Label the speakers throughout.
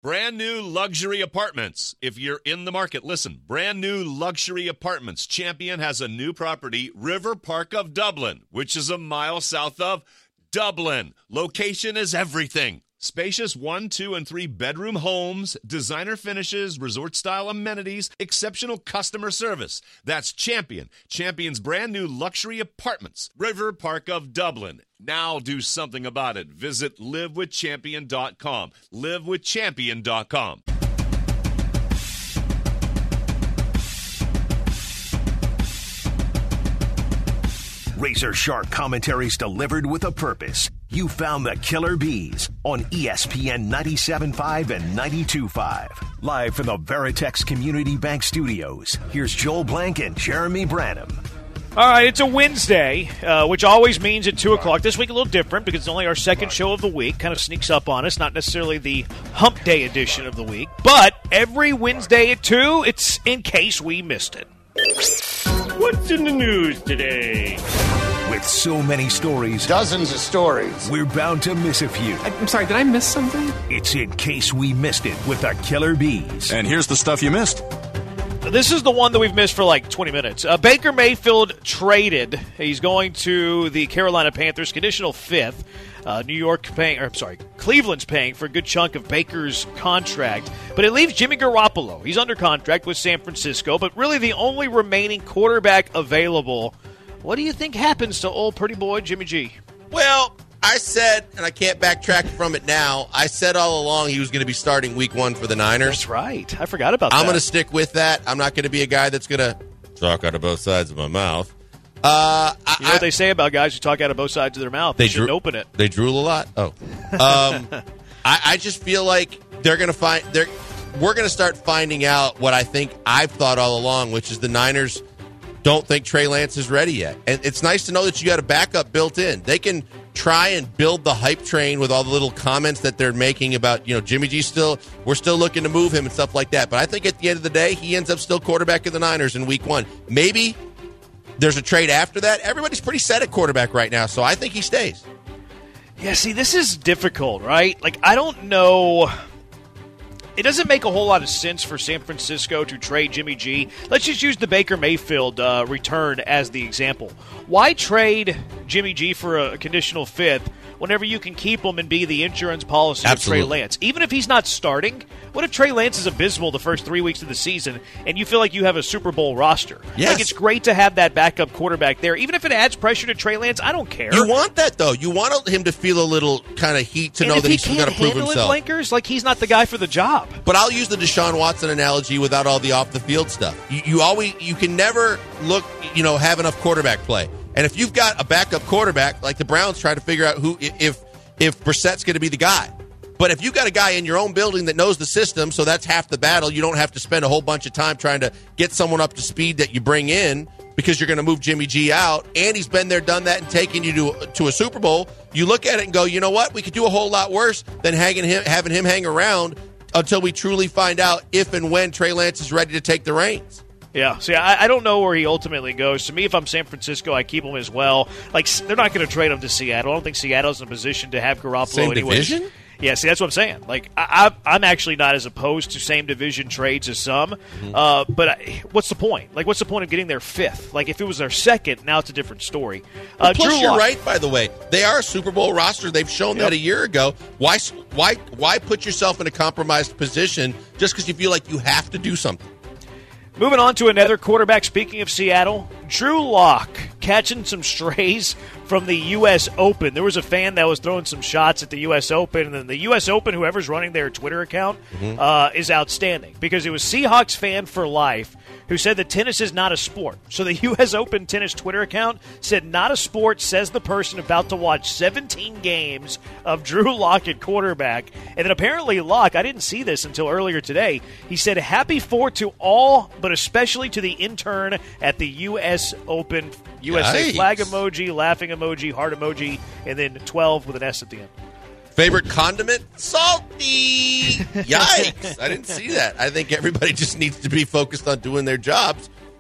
Speaker 1: Brand new luxury apartments. If you're in the market, listen. Brand new luxury apartments. Champion has a new property, River Park of Dublin, which is a mile south of Dublin. Location is everything. Spacious 1, 2, and 3 bedroom homes, designer finishes, resort-style amenities, exceptional customer service. That's Champion. Champion's brand new luxury apartments, River Park of Dublin. Now do something about it. Visit livewithchampion.com. livewithchampion.com.
Speaker 2: Razor sharp commentaries delivered with a purpose. You found the Killer Bees on ESPN 97.5 and 92.5. Live from the Veritex Community Bank Studios, here's Joel Blank and Jeremy Branham.
Speaker 3: All right, it's a Wednesday, which always means at 2 o'clock. This week a little different because it's only our second show of the week. Kind of sneaks up on us, not necessarily the hump day edition of the week. But every Wednesday at 2, it's in case we missed it. What's in the news today?
Speaker 2: With so many stories,
Speaker 4: dozens of stories,
Speaker 2: we're bound to miss a few.
Speaker 5: I'm sorry, did I miss something?
Speaker 2: It's In Case We Missed It with the Killer Bees.
Speaker 6: And here's the stuff you missed.
Speaker 3: This is the one that we've missed for like 20 minutes. Baker Mayfield traded. He's going to the Carolina Panthers, conditional 5th. Cleveland's paying for a good chunk of Baker's contract, but it leaves Jimmy Garoppolo. He's under contract with San Francisco, but really the only remaining quarterback available. What do you think happens to old pretty boy Jimmy G?
Speaker 7: Well, I said, and I can't backtrack from it now, I said all along he was going to be starting week 1 for the Niners.
Speaker 3: That's right. I forgot about that.
Speaker 7: I'm going to stick with that. I'm not going to be a guy that's going to talk out of both sides of my mouth.
Speaker 3: You know what they say about guys who talk out of both sides of their mouth? They shouldn't open it.
Speaker 7: They drool a lot? Oh. I just feel like we're going to start finding out what I think I've thought all along, which is the Niners don't think Trey Lance is ready yet. And it's nice to know that you got a backup built in. They can try and build the hype train with all the little comments that they're making about, Jimmy G we're still looking to move him and stuff like that. But I think at the end of the day, he ends up still quarterback of the Niners in week 1. Maybe there's a trade after that. Everybody's pretty set at quarterback right now, so I think he stays.
Speaker 3: Yeah, see, this is difficult, right? Like, I don't know. It doesn't make a whole lot of sense for San Francisco to trade Jimmy G. Let's just use the Baker Mayfield return as the example. Why trade Jimmy G for a conditional 5th whenever you can keep him and be the insurance policy of Trey Lance? Even if he's not starting, what if Trey Lance is abysmal the first 3 weeks of the season and you feel like you have a Super Bowl roster?
Speaker 7: Yes.
Speaker 3: Like, it's great to have that backup quarterback there. Even if it adds pressure to Trey Lance, I don't care.
Speaker 7: You want that, though. You want him to feel a little kind of heat to know that he's got to prove himself.
Speaker 3: And if he can't handle it, Blankers, like, he's not the guy for the job.
Speaker 7: But I'll use the Deshaun Watson analogy without all the off-the-field stuff. You can never have enough quarterback play. And if you've got a backup quarterback, like the Browns try to figure out if Brissett's going to be the guy. But if you've got a guy in your own building that knows the system, so that's half the battle, you don't have to spend a whole bunch of time trying to get someone up to speed that you bring in because you're going to move Jimmy G out, and he's been there, done that, and taken you to a Super Bowl. You look at it and go, you know what? We could do a whole lot worse than having him hang around until we truly find out if and when Trey Lance is ready to take the reins.
Speaker 3: Yeah, see, I don't know where he ultimately goes. To me, if I'm San Francisco, I keep him as well. Like, they're not going to trade him to Seattle. I don't think Seattle's in a position to have Garoppolo
Speaker 7: Same
Speaker 3: anyways.
Speaker 7: Division?
Speaker 3: Yeah, see, that's what I'm saying. Like, I'm actually not as opposed to same division trades as some. But what's the point? Like, what's the point of getting their 5th? Like, if it was their 2nd, now it's a different story.
Speaker 7: Plus, you're right, by the way. They are a Super Bowl roster. They've shown that a year ago. Why put yourself in a compromised position just because you feel like you have to do something?
Speaker 3: Moving on to another quarterback, speaking of Seattle, Drew Lock catching some strays from the U.S. Open. There was a fan that was throwing some shots at the U.S. Open, and then the U.S. Open, whoever's running their Twitter account, is outstanding because it was Seahawks fan for life who said that tennis is not a sport. So the U.S. Open tennis Twitter account said, not a sport, says the person about to watch 17 games of Drew Lock at quarterback. And then apparently Lock, I didn't see this until earlier today, he said, happy 4th to all, but especially to the intern at the U.S. Open. USA flag emoji, laughing emoji, heart emoji, and then 12 with an S at the end.
Speaker 7: Favorite condiment? Salty! Yikes. I didn't see that. I think everybody just needs to be focused on doing their jobs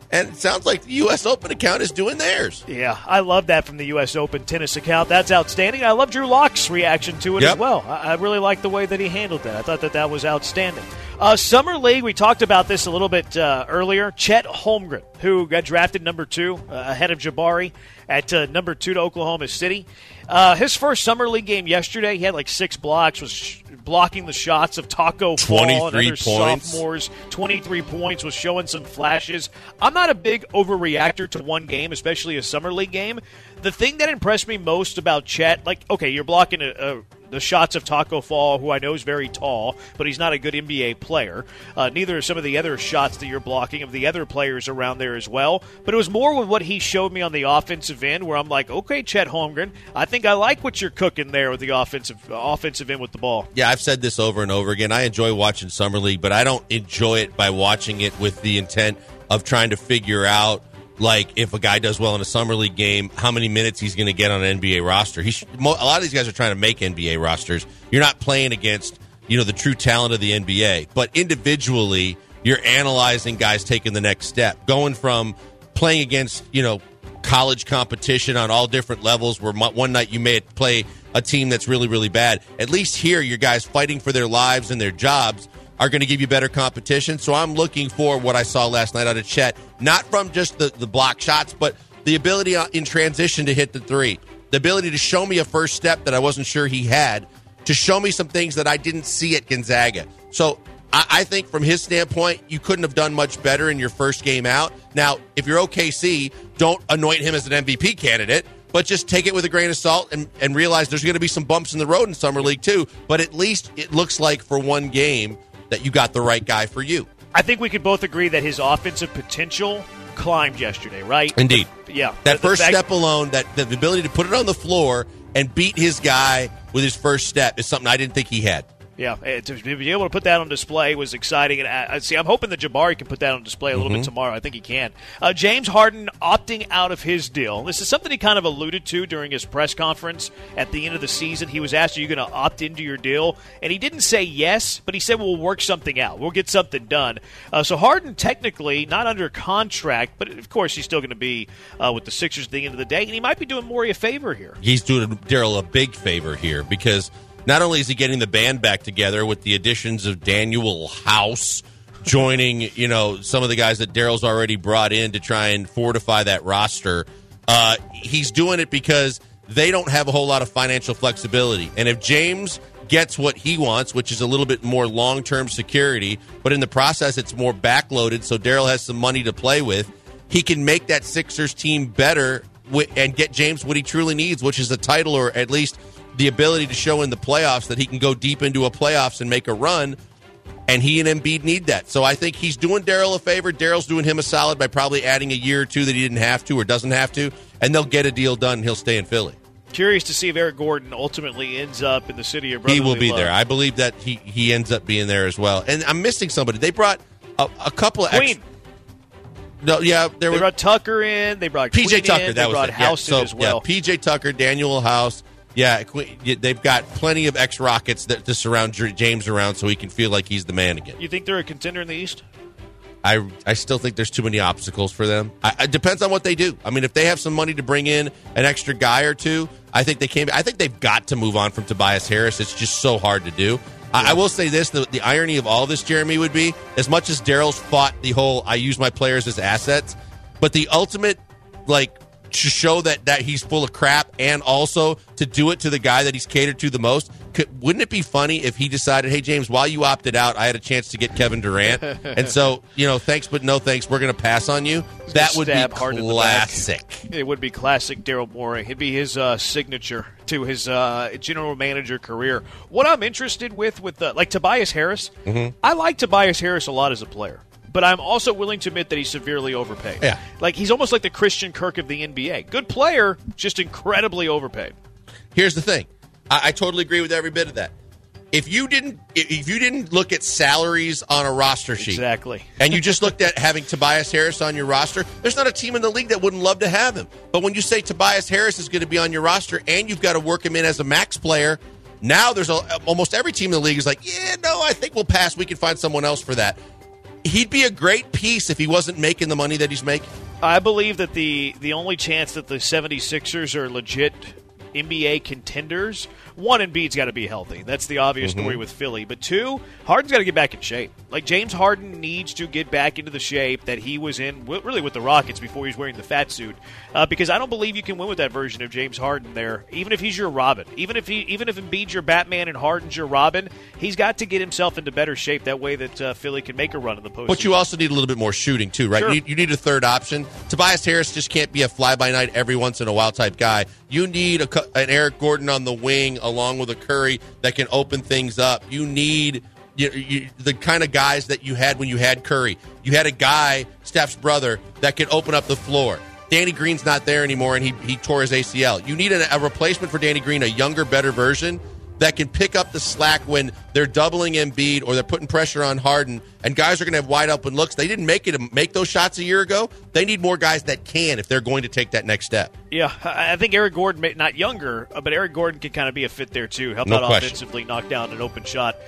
Speaker 7: And it sounds like the U.S. Open account is doing theirs.
Speaker 3: Yeah, I love that from the U.S. Open tennis account. That's outstanding. I love Drew Lock's reaction to it as well. I really like the way that he handled that. I thought that was outstanding. Summer League, we talked about this a little bit earlier. Chet Holmgren, who got drafted number 2 ahead of Jabari at number 2 to Oklahoma City. His first Summer League game yesterday, he had like 6 blocks, was blocking the shots of Taco Fall and other sophomores. 23 points, was showing some flashes. I'm not a big overreactor to one game, especially a Summer League game. The thing that impressed me most about Chet, you're blocking the shots of Taco Fall, who I know is very tall, but he's not a good NBA player. Neither are some of the other shots that you're blocking of the other players around there as well. But it was more with what he showed me on the offensive end, where I'm like, okay, Chet Holmgren, I think I like what you're cooking there with the offensive end with the ball.
Speaker 7: Yeah, I've said this over and over again. I enjoy watching Summer League, but I don't enjoy it by watching it with the intent of trying to figure out, like, if a guy does well in a Summer League game, how many minutes he's going to get on an NBA roster. A lot of these guys are trying to make NBA rosters. You're not playing against, the true talent of the NBA. But individually, you're analyzing guys taking the next step. Going from playing against, college competition on all different levels, where one night you may play a team that's really, really bad. At least here, your guys fighting for their lives and their jobs are going to give you better competition. So I'm looking for what I saw last night out of Chet, not from just the block shots, but the ability in transition to hit the three, the ability to show me a first step that I wasn't sure he had, to show me some things that I didn't see at Gonzaga. So I think from his standpoint, you couldn't have done much better in your first game out. Now, if you're OKC, don't anoint him as an MVP candidate, but just take it with a grain of salt and realize there's going to be some bumps in the road in Summer League too. But at least it looks like for one game that you got the right guy for you.
Speaker 3: I think we could both agree that his offensive potential climbed yesterday, right?
Speaker 7: Indeed.
Speaker 3: Yeah.
Speaker 7: That first step alone, that the ability to put it on the floor and beat his guy with his first step is something I didn't think he had.
Speaker 3: Yeah, to be able to put that on display was exciting. And I'm hoping that Jabari can put that on display a little bit tomorrow. I think he can. James Harden opting out of his deal. This is something he kind of alluded to during his press conference at the end of the season. He was asked, are you going to opt into your deal? And he didn't say yes, but he said, we'll work something out. We'll get something done. So Harden technically not under contract, but of course he's still going to be with the Sixers at the end of the day, and he might be doing Morey a favor here. He's
Speaker 7: doing Daryl a big favor here because not only is he getting the band back together with the additions of Daniel House joining, some of the guys that Daryl's already brought in to try and fortify that roster, he's doing it because they don't have a whole lot of financial flexibility. And if James gets what he wants, which is a little bit more long-term security, but in the process it's more backloaded, so Daryl has some money to play with, he can make that Sixers team better and get James what he truly needs, which is a title or at least the ability to show in the playoffs that he can go deep into a playoffs and make a run, and he and Embiid need that. So I think he's doing Daryl a favor. Daryl's doing him a solid by probably adding a year or two that he didn't have to or doesn't have to, and they'll get a deal done and he'll stay in Philly.
Speaker 3: Curious to see if Eric Gordon ultimately ends up in the city of brotherly
Speaker 7: love. He will be
Speaker 3: love.
Speaker 7: there. I believe that he ends up being there as well. And I'm missing somebody. They brought a couple of
Speaker 3: Queen.
Speaker 7: No, yeah,
Speaker 3: they brought Tucker in. They brought
Speaker 7: PJ Tucker.
Speaker 3: In,
Speaker 7: that
Speaker 3: they brought
Speaker 7: was
Speaker 3: House in as well.
Speaker 7: Yeah, PJ Tucker, Daniel House. Yeah, they've got plenty of ex-Rockets to surround James around so he can feel like he's the man again.
Speaker 3: You think they're a contender in the East?
Speaker 7: I still think there's too many obstacles for them. It depends on what they do. I mean, if they have some money to bring in an extra guy or two, I think they can. I think they've got to move on from Tobias Harris. It's just so hard to do. I will say this, the irony of all this, Jeremy, would be, as much as Daryl's fought the whole I use my players as assets, but the ultimate, to show that he's full of crap and also to do it to the guy that he's catered to the most, wouldn't it be funny if he decided, hey, James, while you opted out, I had a chance to get Kevin Durant, and so, thanks but no thanks, we're going to pass on you? That would be classic.
Speaker 3: It would be classic Daryl Morey. It'd be his signature to his general manager career. What I'm interested with Tobias Harris, I like Tobias Harris a lot as a player. But I'm also willing to admit that he's severely overpaid.
Speaker 7: Yeah.
Speaker 3: He's almost like the Christian Kirk of the NBA. Good player, just incredibly overpaid.
Speaker 7: Here's the thing. I totally agree with every bit of that. If you didn't look at salaries on a roster sheet,
Speaker 3: exactly,
Speaker 7: and you just looked at having Tobias Harris on your roster, there's not a team in the league that wouldn't love to have him. But when you say Tobias Harris is going to be on your roster and you've got to work him in as a max player, now there's almost every team in the league is like, I think we'll pass. We can find someone else for that. he'd be a great piece if he wasn't making the money that he's making.
Speaker 3: I believe that the only chance that the 76ers are legit NBA contenders, one, Embiid's got to be healthy. That's the obvious story with Philly. But two, Harden's got to get back in shape. Like, James Harden needs to get back into the shape that he was in, really with the Rockets before he was wearing the fat suit. Because I don't believe you can win with that version of James Harden there, even if he's your Robin. Even if Embiid's your Batman and Harden's your Robin, he's got to get himself into better shape. That way that Philly can make a run in the postseason.
Speaker 7: But you also need a little bit more shooting, too, right?
Speaker 3: Sure.
Speaker 7: You need a third option. Tobias Harris just can't be a fly-by-night every once in a while type guy. You need an Eric Gordon on the wing along with a Curry that can open things up. You need the kind of guys that you had when you had Curry. You had a guy, Steph's brother, that could open up the floor. Danny Green's not there anymore, and he tore his ACL. You need a replacement for Danny Green, a younger, better version that can pick up the slack when they're doubling Embiid or they're putting pressure on Harden, and guys are going to have wide open looks. They didn't make those shots a year ago. They need more guys that can if they're going to take that next step.
Speaker 3: Yeah, I think Eric Gordon, not younger, but Eric Gordon can kind of be a fit there too. Help out offensively, knock down an open shot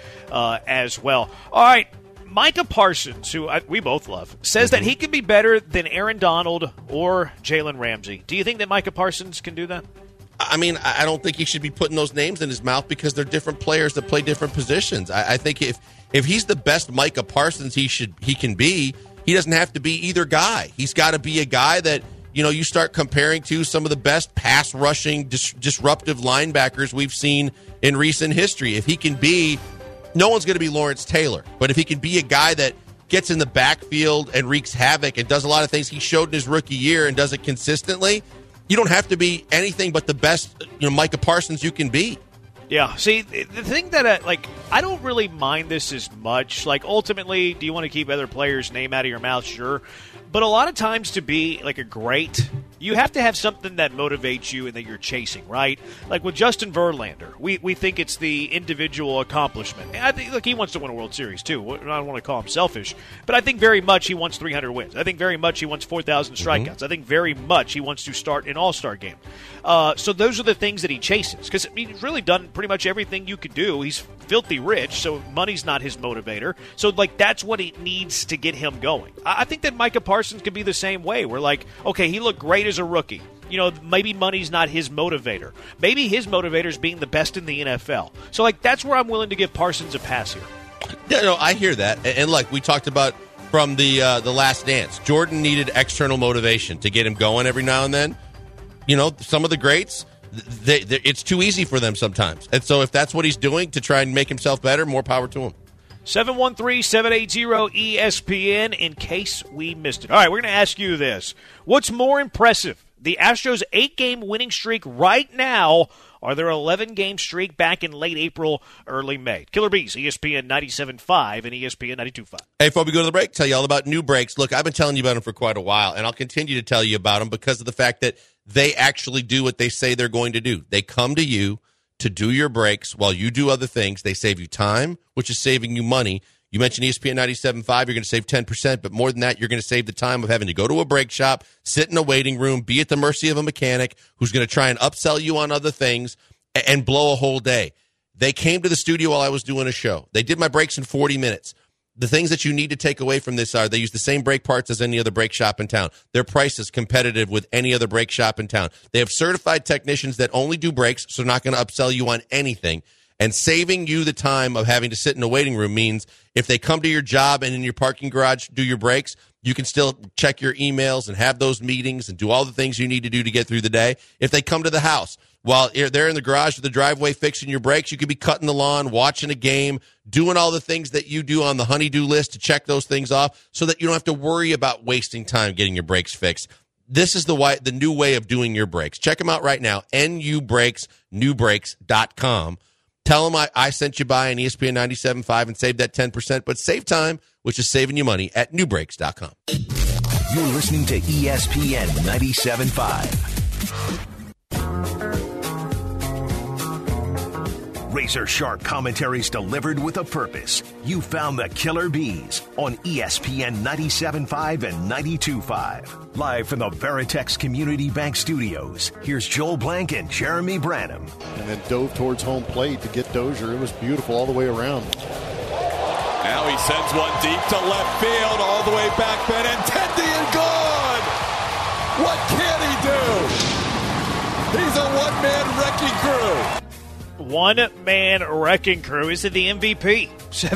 Speaker 3: as well. All right, Micah Parsons, who we both love, says that he can be better than Aaron Donald or Jalen Ramsey. Do you think that Micah Parsons can do that?
Speaker 7: I mean, I don't think he should be putting those names in his mouth because they're different players that play different positions. I think if he's the best Micah Parsons he can be, he doesn't have to be either guy. He's got to be a guy that, you start comparing to some of the best pass rushing, disruptive linebackers we've seen in recent history. If he can be, no one's going to be Lawrence Taylor, but if he can be a guy that gets in the backfield and wreaks havoc and does a lot of things he showed in his rookie year and does it consistently, you don't have to be anything but the best, Micah Parsons you can be.
Speaker 3: Yeah. See, the thing that, I don't really mind this as much. Like, ultimately, do you want to keep other players' name out of your mouth? Sure. But a lot of times to be, a great, you have to have something that motivates you and that you're chasing, right? Like with Justin Verlander, we think it's the individual accomplishment. And I think, he wants to win a World Series, too. I don't want to call him selfish. But I think very much he wants 300 wins. I think very much he wants 4,000 strikeouts. I think very much he wants to start an all-star game. So those are the things that he chases. Because he's really done pretty much everything you could do. He's filthy rich, so money's not his motivator. So, that's what he needs to get him going. I think that Micah Parsons can be the same way. We're okay, he looked great as a rookie. Maybe money's not his motivator. Maybe his motivator is being the best in the NFL. So, that's where I'm willing to give Parsons a pass here.
Speaker 7: Yeah, no, I hear that. And we talked about from the Last Dance. Jordan needed external motivation to get him going every now and then. Some of the greats, it's too easy for them sometimes. And so if that's what he's doing to try and make himself better, more power to him.
Speaker 3: 713-780-ESPN in case we missed it. All right, we're going to ask you this. What's more impressive, the Astros' 8-game winning streak right now or their 11-game streak back in late April, early May? Killer Bees, ESPN 97.5 and ESPN 92.5.
Speaker 7: Hey, before we go to the break, tell you all about New Brakes. Look, I've been telling you about them for quite a while, and I'll continue to tell you about them because of the fact that they actually do what they say they're going to do. They come to you to do your brakes while you do other things. They save you time, which is saving you money. You mentioned ESPN 97.5, you're going to save 10%, but more than that, you're going to save the time of having to go to a brake shop, sit in a waiting room, be at the mercy of a mechanic who's going to try and upsell you on other things and blow a whole day. They came to the studio while I was doing a show. They did my brakes in 40 minutes. The things that you need to take away from this are they use the same brake parts as any other brake shop in town. Their price is competitive with any other brake shop in town. They have certified technicians that only do brakes, so they're not going to upsell you on anything. And saving you the time of having to sit in a waiting room means if they come to your job and in your parking garage do your brakes, you can still check your emails and have those meetings and do all the things you need to do to get through the day. If they come to the house, while they're in the garage or the driveway fixing your brakes, you could be cutting the lawn, watching a game, doing all the things that you do on the honey-do list to check those things off so that you don't have to worry about wasting time getting your brakes fixed. This is the new way of doing your brakes. Check them out right now, nubrakes.com. Tell them I sent you by on ESPN 97.5 and save that 10%, but save time, which is saving you money at nubrakes.com.
Speaker 2: You're listening to ESPN 97.5. Razor sharp commentaries delivered with a purpose. You found the Killer Bees on ESPN 97.5 and 92.5. Live from the Veritex Community Bank Studios, here's Joel Blank and Jeremy Branham.
Speaker 4: And then dove towards home plate to get Dozier. It was beautiful all the way around. Now he sends one deep to left field, all the way back, Benintendi and gone! What can he do? He's a one-man wrecking crew.
Speaker 3: One-man wrecking crew. Is it the MVP?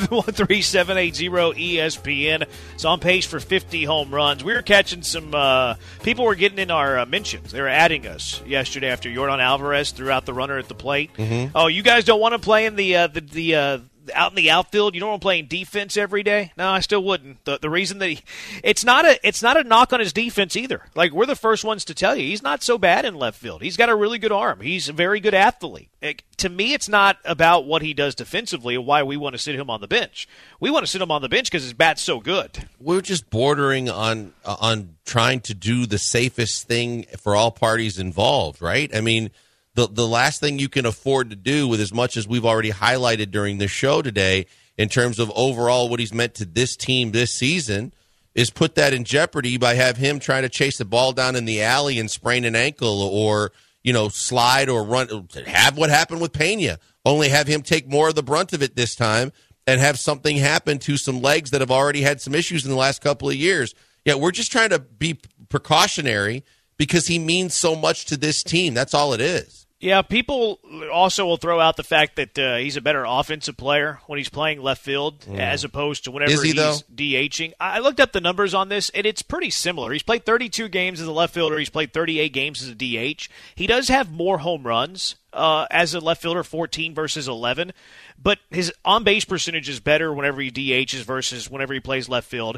Speaker 3: 713-780-ESPN. It's on pace for 50 home runs. We were catching some people were getting in our mentions. They were adding us yesterday after Yordan Alvarez threw out the runner at the plate. Mm-hmm. Oh, you guys don't want to play in the out in the outfield? You don't want to play in defense every day? No, I still wouldn't. The reason that it's not a knock on his defense either. Like, we're the first ones to tell you he's not so bad in left field. He's got a really good arm. He's a very good athlete. To me, it's not about what he does defensively and why we want to sit him on the bench. We want to sit him on the bench because his bat's so good.
Speaker 7: We're just bordering on trying to do the safest thing for all parties involved, right? I mean, the last thing you can afford to do, with as much as we've already highlighted during the show today in terms of overall what he's meant to this team this season, is put that in jeopardy by have him trying to chase the ball down in the alley and sprain an ankle, or slide or run. Have what happened with Pena, only have him take more of the brunt of it this time and have something happen to some legs that have already had some issues in the last couple of years. Yeah, we're just trying to be precautionary because he means so much to this team. That's all it is.
Speaker 3: Yeah, people also will throw out the fact that he's a better offensive player when he's playing left field as opposed to whenever he's DHing. I looked up the numbers on this, and it's pretty similar. He's played 32 games as a left fielder. He's played 38 games as a DH. He does have more home runs as a left fielder, 14 versus 11. But his on-base percentage is better whenever he DHs versus whenever he plays left field.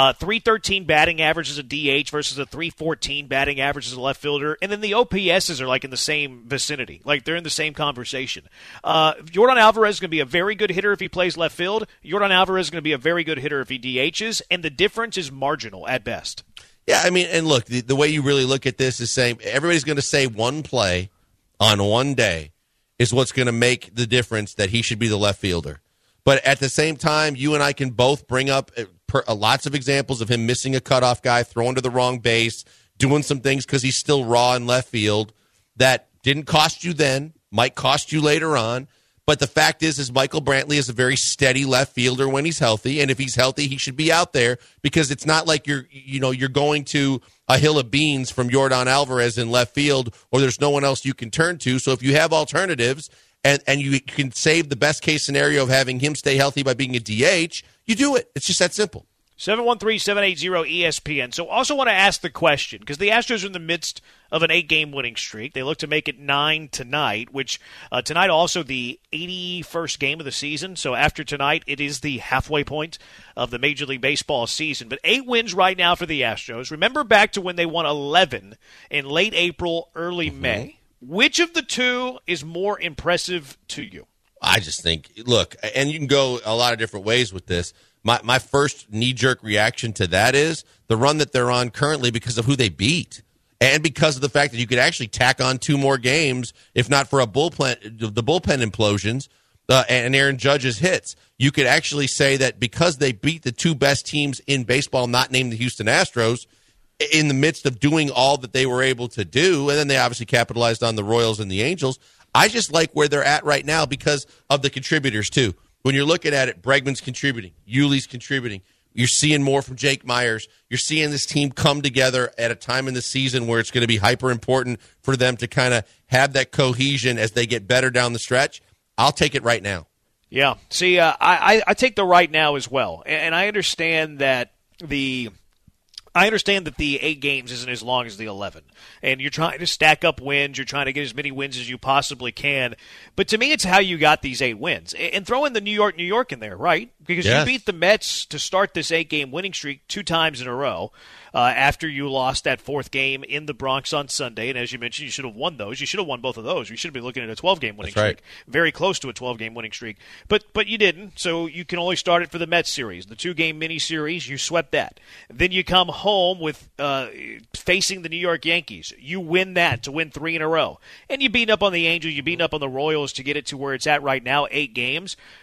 Speaker 3: 313 batting average as a DH versus a 314 batting average as a left fielder. And then the OPSs are like in the same vicinity. Like, they're in the same conversation. Yordan Alvarez is going to be a very good hitter if he plays left field. Yordan Alvarez is going to be a very good hitter if he DHs. And the difference is marginal at best.
Speaker 7: Yeah, I mean, and look, the way you really look at this is saying everybody's going to say one play on one day is what's going to make the difference that he should be the left fielder. But at the same time, you and I can both bring up lots of examples of him missing a cutoff guy, throwing to the wrong base, doing some things because he's still raw in left field that didn't cost you then, might cost you later on. But the fact is Michael Brantley is a very steady left fielder when he's healthy, and if he's healthy, he should be out there, because it's not like you're going to a hill of beans from Yordan Alvarez in left field, or there's no one else you can turn to. So if you have alternatives and you can save the best case scenario of having him stay healthy by being a DH, you do it. It's just that simple.
Speaker 3: 713-780-ESPN. So also want to ask the question, because the Astros are in the midst of an 8-game winning streak. They look to make it 9 tonight, which tonight also the 81st game of the season. So after tonight, it is the halfway point of the Major League Baseball season. But 8 wins right now for the Astros. Remember back to when they won 11 in late April, early May. Which of the two is more impressive to you?
Speaker 7: I just think, look, and you can go a lot of different ways with this. My first knee-jerk reaction to that is the run that they're on currently because of who they beat, and because of the fact that you could actually tack on 2 more games, if not for the bullpen implosions and Aaron Judge's hits. You could actually say that because they beat the 2 best teams in baseball, not named the Houston Astros, in the midst of doing all that they were able to do, and then they obviously capitalized on the Royals and the Angels. I just like where they're at right now because of the contributors, too. When you're looking at it, Bregman's contributing. Yuli's contributing. You're seeing more from Jake Myers. You're seeing this team come together at a time in the season where it's going to be hyper important for them to kind of have that cohesion as they get better down the stretch. I'll take it right now.
Speaker 3: Yeah. See, I take the right now as well. And I understand that the 8 games isn't as long as the 11. And you're trying to stack up wins. You're trying to get as many wins as you possibly can. But to me, it's how you got these 8 wins. And throw in the New York in there, right? Because you beat the Mets to start this 8-game winning streak 2 times in a row after you lost that 4th game in the Bronx on Sunday. And as you mentioned, you should have won those. You should have won both of those. You should be looking at a 12-game winning streak. Very close to a 12-game winning streak. But you didn't, so you can only start it for the Mets series. The 2-game mini-series, you swept that. Then you come home with facing the New York Yankees. You win that to win 3 in a row. And you beat up on the Angels, you beat up on the Royals to get it to where it's at right now, 8 games.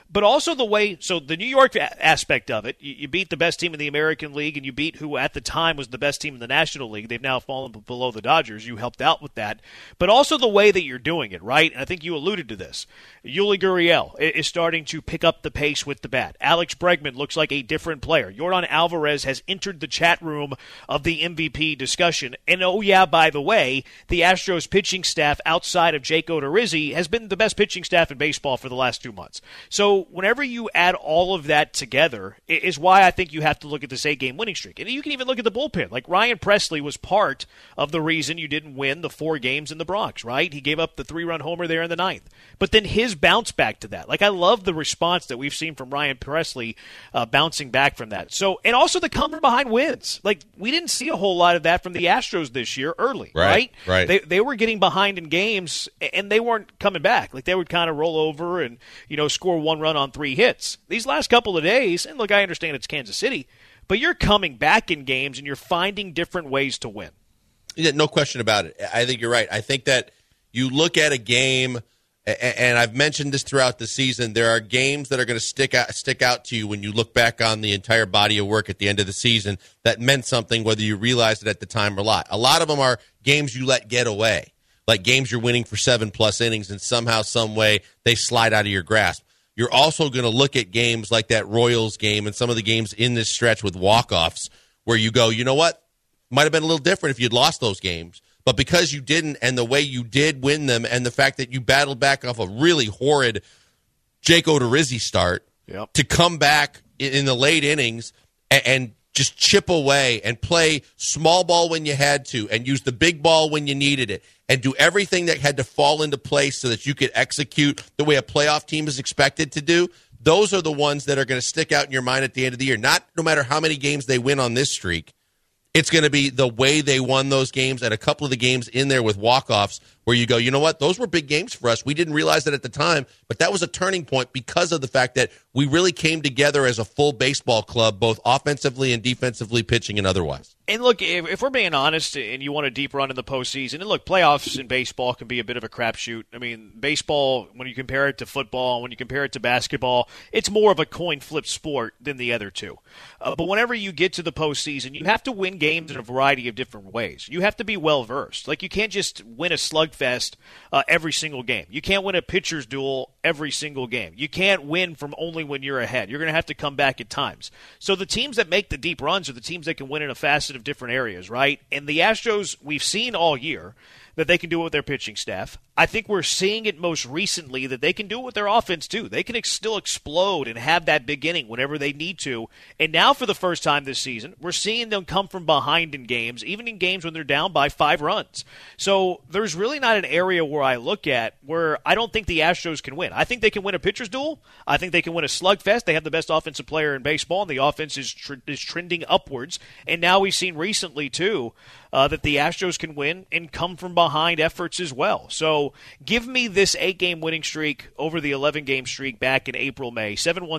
Speaker 3: But also the way, so the New York aspect of it, you beat the best team in the American League, and you beat who at the time was the best team in the National League. They've now fallen below the Dodgers. You helped out with that. But also the way that you're doing it, right? And I think you alluded to this. Yuli Gurriel is starting to pick up the pace with the bat. Alex Bregman looks like a different player. Yordan Alvarez has entered the chat room of the MVP discussion. And oh yeah, by the way, the Astros pitching staff outside of Jake Odorizzi has been the best pitching staff in baseball for the last 2 months. So whenever you add all of that together is why I think you have to look at this 8-game winning streak. And you can even look at the bullpen. Like Ryan Presley was part of the reason you didn't win the 4 games in the Bronx, right? He gave up the 3-run homer there in the 9th. But then his bounce back to that. Like, I love the response that we've seen from Ryan Presley bouncing back from that. So, and also the come from behind wins. Like, we didn't see a whole lot of that from the Astros this year early, right? They were getting behind in games, and they weren't coming back. Like, they would kind of roll over and, score 1 run on 3 hits. These last couple of days, and look, I understand it's Kansas City, but you're coming back in games, and you're finding different ways to win.
Speaker 7: Yeah, no question about it. I think you're right. I think that you look at a game, and I've mentioned this throughout the season, there are games that are going to stick out to you when you look back on the entire body of work at the end of the season that meant something, whether you realized it at the time or not. A lot of them are games you let get away, like games you're winning for 7+ innings, and somehow, some way, they slide out of your grasp. You're also going to look at games like that Royals game and some of the games in this stretch with walk-offs where you go, you know what? Might have been a little different if you'd lost those games. But because you didn't, and the way you did win them, and the fact that you battled back off a really horrid Jake Odorizzi start to come back in the late innings and just chip away and play small ball when you had to and use the big ball when you needed it and do everything that had to fall into place so that you could execute the way a playoff team is expected to do, those are the ones that are going to stick out in your mind at the end of the year. Not no matter how many games they win on this streak. It's going to be the way they won those games and a couple of the games in there with walk-offs where you go, you know what, those were big games for us. We didn't realize it at the time, but that was a turning point because of the fact that we really came together as a full baseball club, both offensively and defensively, pitching and otherwise.
Speaker 3: And look, if we're being honest and you want a deep run in the postseason, and look, playoffs in baseball can be a bit of a crapshoot. I mean, baseball, when you compare it to football, when you compare it to basketball, it's more of a coin flip sport than the other two. But whenever you get to the postseason, you have to win games in a variety of different ways. You have to be well-versed. Like, you can't just win a slugfest every single game. You can't win a pitcher's duel every single game. You can't win from only when you're ahead. You're going to have to come back at times. So the teams that make the deep runs are the teams that can win in a facet of different areas, right? And the Astros, we've seen all year that they can do it with their pitching staff. I think we're seeing it most recently that they can do it with their offense too. They can still explode and have that big inning whenever they need to. And now for the first time this season, we're seeing them come from behind in games, even in games when they're down by 5 runs. So there's really not an area where I look at where I don't think the Astros can win. I think they can win a pitcher's duel. I think they can win a slugfest. They have the best offensive player in baseball, and the offense is trending upwards. And now we've seen recently too that the Astros can win and come from behind efforts as well. So give me this 8-game winning streak over the 11-game streak back in April, May.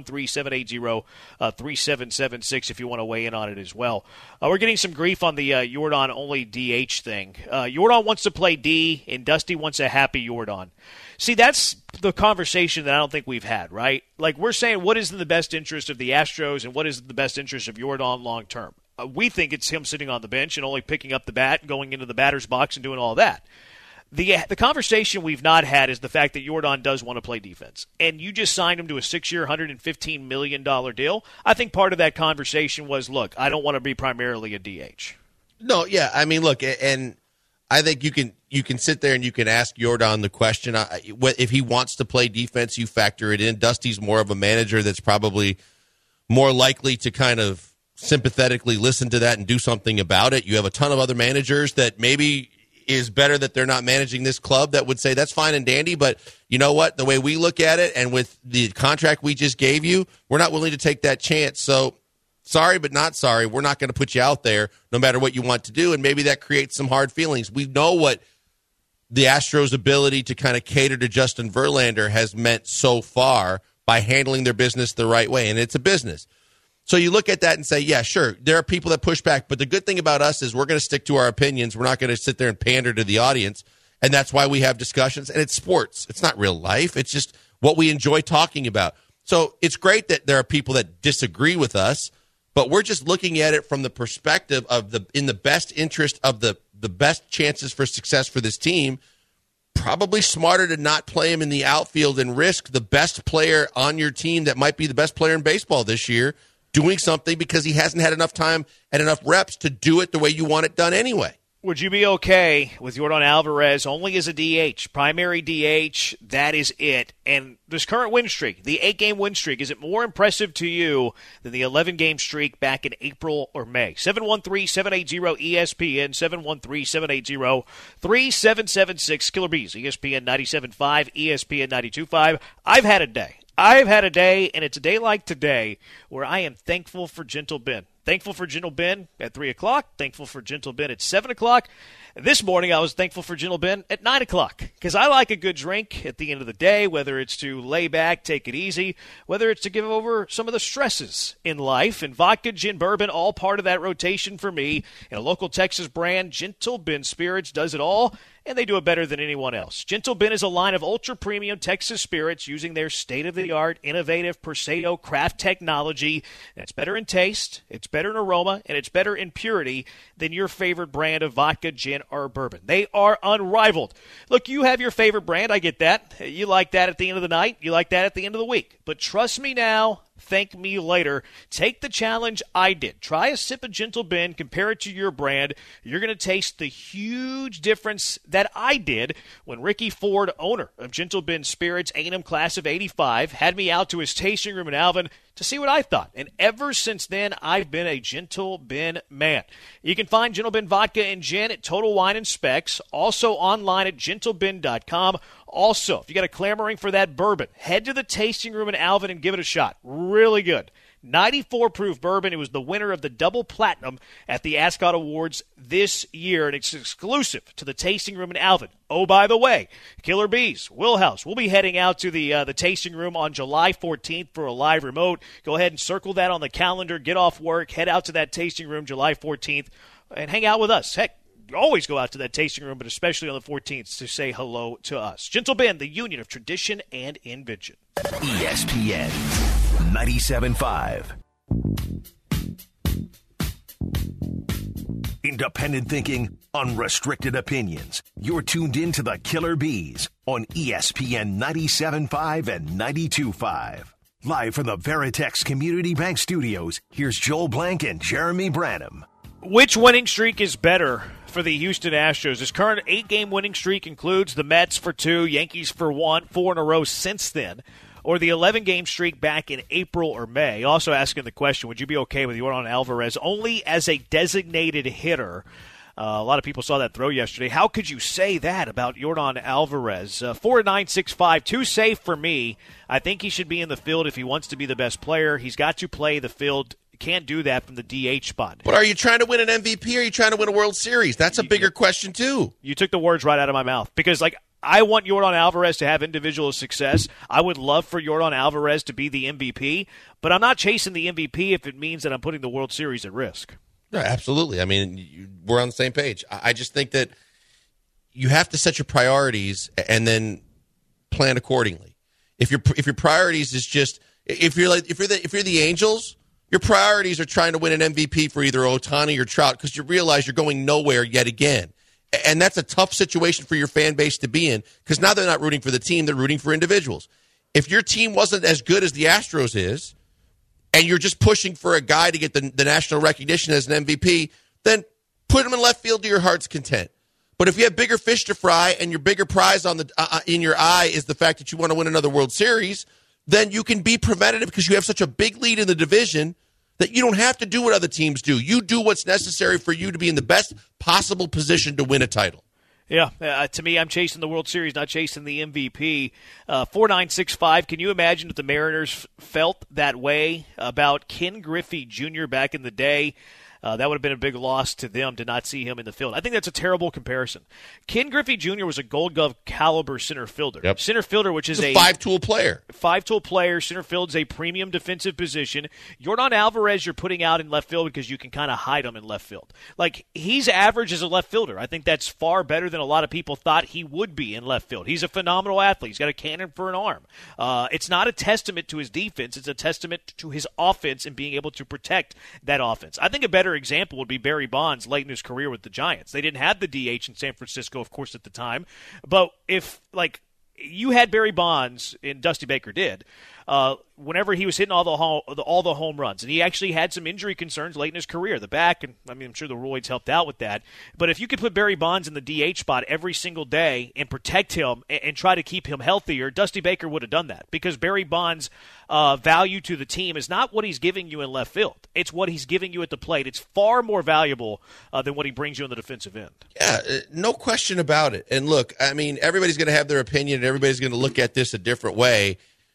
Speaker 3: 713-780-3776 if you want to weigh in on it as well. We're getting some grief on the Yordan only DH thing. Yordan wants to play D, and Dusty wants a happy Yordan. See, that's the conversation that I don't think we've had, right? Like, we're saying what is in the best interest of the Astros and what is in the best interest of Yordan long term. We think it's him sitting on the bench and only picking up the bat, going into the batter's box and doing all that. The conversation we've not had is the fact that Yordan does want to play defense. And you just signed him to a 6-year, $115 million deal. I think part of that conversation was, look, I don't want to be primarily a DH.
Speaker 7: No, yeah. I mean, look, and I think you can sit there and you can ask Yordan the question. If he wants to play defense, you factor it in. Dusty's more of a manager that's probably more likely to kind of sympathetically listen to that and do something about it. You have a ton of other managers that maybe is better that they're not managing this club that would say that's fine and dandy, but you know what? The way we look at it and with the contract we just gave you, we're not willing to take that chance. So sorry, but not sorry. We're not going to put you out there no matter what you want to do, and maybe that creates some hard feelings. We know what the Astros' ability to kind of cater to Justin Verlander has meant so far by handling their business the right way, and it's a business. So you look at that and say, yeah, sure, there are people that push back, but the good thing about us is we're going to stick to our opinions. We're not going to sit there and pander to the audience, and that's why we have discussions. And it's sports. It's not real life. It's just what we enjoy talking about. So it's great that there are people that disagree with us, but we're just looking at it from the perspective of in the best interest of the best chances for success for this team. Probably smarter to not play him in the outfield and risk the best player on your team that might be the best player in baseball this year doing something because he hasn't had enough time and enough reps to do it the way you want it done anyway.
Speaker 3: Would you be okay with Yordan Alvarez only as a DH, primary DH? That is it. And this current win streak, the 8-game win streak, is it more impressive to you than the 11-game streak back in April or May? 713-780-ESPN, 713-780-3776, Killer Bees, ESPN 97.5, ESPN 92.5. I've had a day, and it's a day like today where I am thankful for Gentle Ben. Thankful for Gentle Ben at 3 o'clock. Thankful for Gentle Ben at 7 o'clock. This morning I was thankful for Gentle Ben at 9 o'clock because I like a good drink at the end of the day, whether it's to lay back, take it easy, whether it's to give over some of the stresses in life. And vodka, gin, bourbon, all part of that rotation for me. And a local Texas brand, Gentle Ben Spirits, does it all. And they do it better than anyone else. Gentle Ben is a line of ultra-premium Texas spirits using their state-of-the-art, innovative Perseo craft technology. And it's better in taste, it's better in aroma, and it's better in purity than your favorite brand of vodka, gin, or bourbon. They are unrivaled. Look, you have your favorite brand. I get that. You like that at the end of the night. You like that at the end of the week. But trust me now. Thank me later. Take the challenge I did. Try a sip of Gentle Ben, compare it to your brand. You're going to taste the huge difference that I did when Ricky Ford, owner of Gentle Ben Spirits, A&M class of 85, had me out to his tasting room in Alvin to see what I thought. And ever since then, I've been a Gentle Ben man. You can find Gentle Ben Vodka and Gin at Total Wine and Specs, also online at gentleben.com. Also, if you got a clamoring for that bourbon, head to the tasting room in Alvin and give it a shot. Really good. 94 proof bourbon. It was the winner of the double platinum at the Ascot Awards this year, and it's exclusive to the tasting room in Alvin. Oh, by the way, Killer Bees, Wheelhouse, we'll be heading out to the tasting room on July 14th for a live remote. Go ahead and circle that on the calendar. Get off work, head out to that tasting room July 14th, and hang out with us. Heck, you always go out to that tasting room, but especially on the 14th to say hello to us. Gentle Ben, the union of tradition and invention.
Speaker 2: ESPN 97.5. Independent thinking, unrestricted opinions. You're tuned in to the Killer Bees on ESPN 97.5 and 92.5. Live from the Veritex Community Bank Studios, here's Joel Blank and Jeremy Branham.
Speaker 3: Which winning streak is better for the Houston Astros? This current 8-game winning streak includes the Mets for 2, Yankees for 1, 4 in a row since then, or the 11-game streak back in April or May. Also asking the question, would you be okay with Yordan Alvarez only as a designated hitter? A lot of people saw that throw yesterday. How could you say that about Yordan Alvarez? 4.965, too safe for me. I think he should be in the field if he wants to be the best player. He's got to play the field. Can't do that from the DH spot.
Speaker 7: But are you trying to win an MVP or are you trying to win a World Series? That's a bigger question, too.
Speaker 3: You took the words right out of my mouth. Because, I want Yordan Alvarez to have individual success. I would love for Yordan Alvarez to be the MVP. But I'm not chasing the MVP if it means that I'm putting the World Series at risk.
Speaker 7: No, absolutely. I mean, we're on the same page. I just think that you have to set your priorities and then plan accordingly. If your priorities is just if you're the Angels, your priorities are trying to win an MVP for either Ohtani or Trout because you realize you're going nowhere yet again. And that's a tough situation for your fan base to be in because now they're not rooting for the team, they're rooting for individuals. If your team wasn't as good as the Astros is and you're just pushing for a guy to get the national recognition as an MVP, then put him in left field to your heart's content. But if you have bigger fish to fry and your bigger prize on in your eye is the fact that you want to win another World Series, then you can be preventative because you have such a big lead in the division that you don't have to do what other teams do. You do what's necessary for you to be in the best possible position to win a title.
Speaker 3: Yeah, to me, I'm chasing the World Series, not chasing the MVP. 4.965, can you imagine if the Mariners felt that way about Ken Griffey Jr. back in the day? That would have been a big loss to them to not see him in the field. I think that's a terrible comparison. Ken Griffey Jr. was a Gold Glove caliber center fielder.
Speaker 7: Yep.
Speaker 3: Center fielder, which is
Speaker 7: a five-tool player.
Speaker 3: Five-tool player. Center field is a premium defensive position. Yordan Alvarez you're putting out in left field because you can kind of hide him in left field. Like, he's average as a left fielder. I think that's far better than a lot of people thought he would be in left field. He's a phenomenal athlete. He's got a cannon for an arm. It's not a testament to his defense. It's a testament to his offense and being able to protect that offense. I think a better example would be Barry Bonds late in his career with the Giants. They didn't have the DH in San Francisco, of course, at the time. But if, like, you had Barry Bonds, and Dusty Baker did, whenever he was hitting all the home runs, and he actually had some injury concerns late in his career, the back, and I mean, I'm sure the roids helped out with that. But if you could put Barry Bonds in the DH spot every single day and protect him and try to keep him healthier, Dusty Baker would have done that, because Barry Bonds' value to the team is not what he's giving you in left field. It's what he's giving you at the plate. It's far more valuable than what he brings you on the defensive end. Yeah,
Speaker 7: no question about it. And look, I mean, everybody's going to have their opinion, and everybody's going to look at this a different way.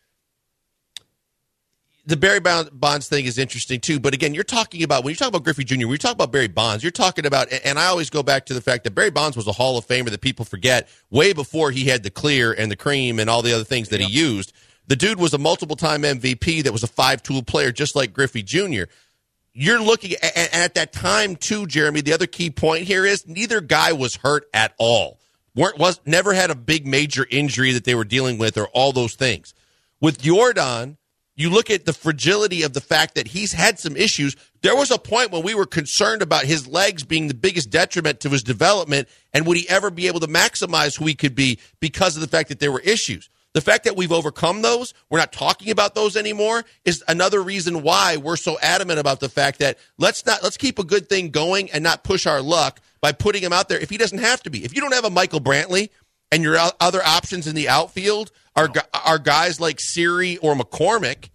Speaker 7: The Barry Bonds thing is interesting, too. But, again, when you talk about Griffey Jr., when you talk about Barry Bonds, you're talking about – and I always go back to the fact that Barry Bonds was a Hall of Famer that people forget way before he had the clear and the cream and all the other things that he used. The dude was a multiple-time MVP that was a five-tool player just like Griffey Jr. You're looking – and at that time, too, Jeremy, the other key point here is neither guy was hurt at all. Never had a big major injury that they were dealing with or all those things. With Yordan – you look at the fragility of the fact that he's had some issues. There was a point when we were concerned about his legs being the biggest detriment to his development, and would he ever be able to maximize who he could be because of the fact that there were issues. The fact that we've overcome those, we're not talking about those anymore, is another reason why we're so adamant about the fact that let's keep a good thing going and not push our luck by putting him out there if he doesn't have to be. If you don't have a Michael Brantley and your other options in the outfield are guys like Siri or McCormick,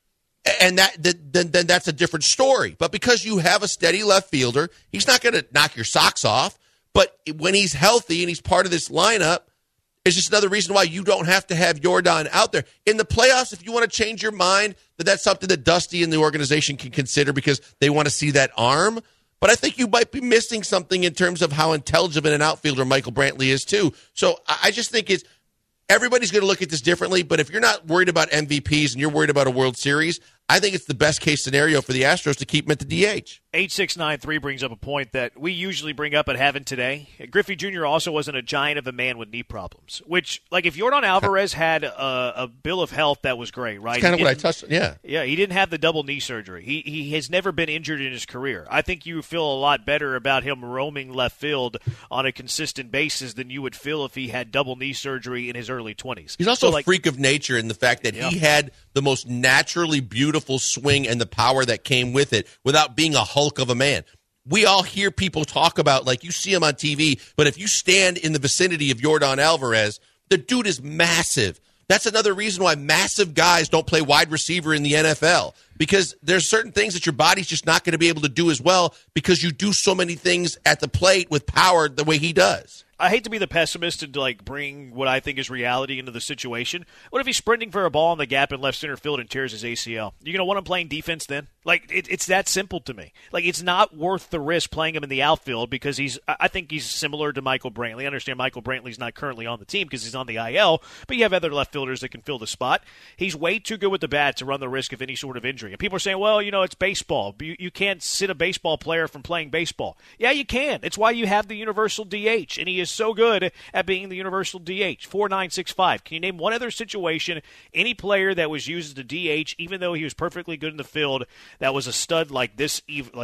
Speaker 7: and then that's a different story. But because you have a steady left fielder, he's not going to knock your socks off. But when he's healthy and he's part of this lineup, it's just another reason why you don't have to have Yordan out there. In the playoffs, if you want to change your mind, that's something that Dusty and the organization can consider because they want to see that arm. But I think you might be missing something in terms of how intelligent an outfielder Michael Brantley is, too. So I just think everybody's going to look at this differently, but if you're not worried about MVPs and you're worried about a World Series, I think it's the best case scenario for the Astros to keep him at the DH.
Speaker 3: 8693 brings up a point that we usually bring up but haven't today. Griffey Jr. also wasn't a giant of a man with knee problems, which, like, if Yordan Alvarez had a bill of health, that was great, right?
Speaker 7: That's kind of what I touched on, yeah.
Speaker 3: Yeah, he didn't have the double knee surgery. He has never been injured in his career. I think you feel a lot better about him roaming left field on a consistent basis than you would feel if he had double knee surgery in his early 20s.
Speaker 7: He's also a freak of nature in the fact that he had the most naturally beautiful swing and the power that came with it without being a hulk of a man. We all hear people talk about, like, you see him on TV, but if you stand in the vicinity of Yordan Alvarez, the dude is massive. That's another reason why massive guys don't play wide receiver in the NFL, because there's certain things that your body's just not going to be able to do as well because you do so many things at the plate with power the way he does.
Speaker 3: I hate to be the pessimist and to, like, bring what I think is reality into the situation. What if he's sprinting for a ball in the gap in left center field and tears his ACL? You're going to want him playing defense then? Like, it's that simple to me. Like, it's not worth the risk playing him in the outfield because I think he's similar to Michael Brantley. I understand Michael Brantley's not currently on the team because he's on the IL, but you have other left fielders that can fill the spot. He's way too good with the bat to run the risk of any sort of injury. And people are saying, well, it's baseball. You can't sit a baseball player from playing baseball. Yeah, you can. It's why you have the universal DH, and he is so good at being the universal DH. 4965. Can you name one other situation, any player that was used as a DH, even though he was perfectly good in the field, that was a stud like this?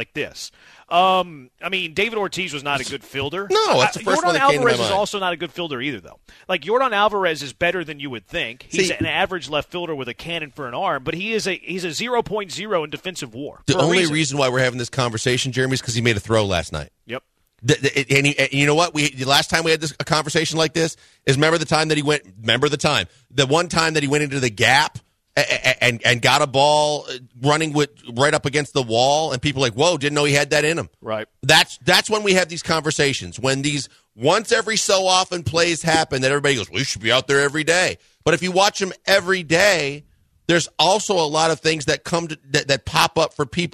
Speaker 3: I mean, David Ortiz was not a good fielder.
Speaker 7: No, that's the first
Speaker 3: Yordan
Speaker 7: one that came to my
Speaker 3: Alvarez
Speaker 7: mind.
Speaker 3: is also not a good fielder either, though. Like, Yordan Alvarez is better than you would think. He's an average left fielder with a cannon for an arm, but he's a 0.0 in defensive WAR.
Speaker 7: The only reason why we're having this conversation, Jeremy, is because he made a throw last night.
Speaker 3: Yep.
Speaker 7: And you know what? The last time we had a conversation like this is remember the one time that he went into the gap and got a ball running right up against the wall, and people are like, whoa, didn't know he had that in him.
Speaker 3: Right.
Speaker 7: That's when we have these conversations, when these once every so often plays happen that everybody goes, we should be out there every day. But if you watch him every day, there's also a lot of things that that pop up for people that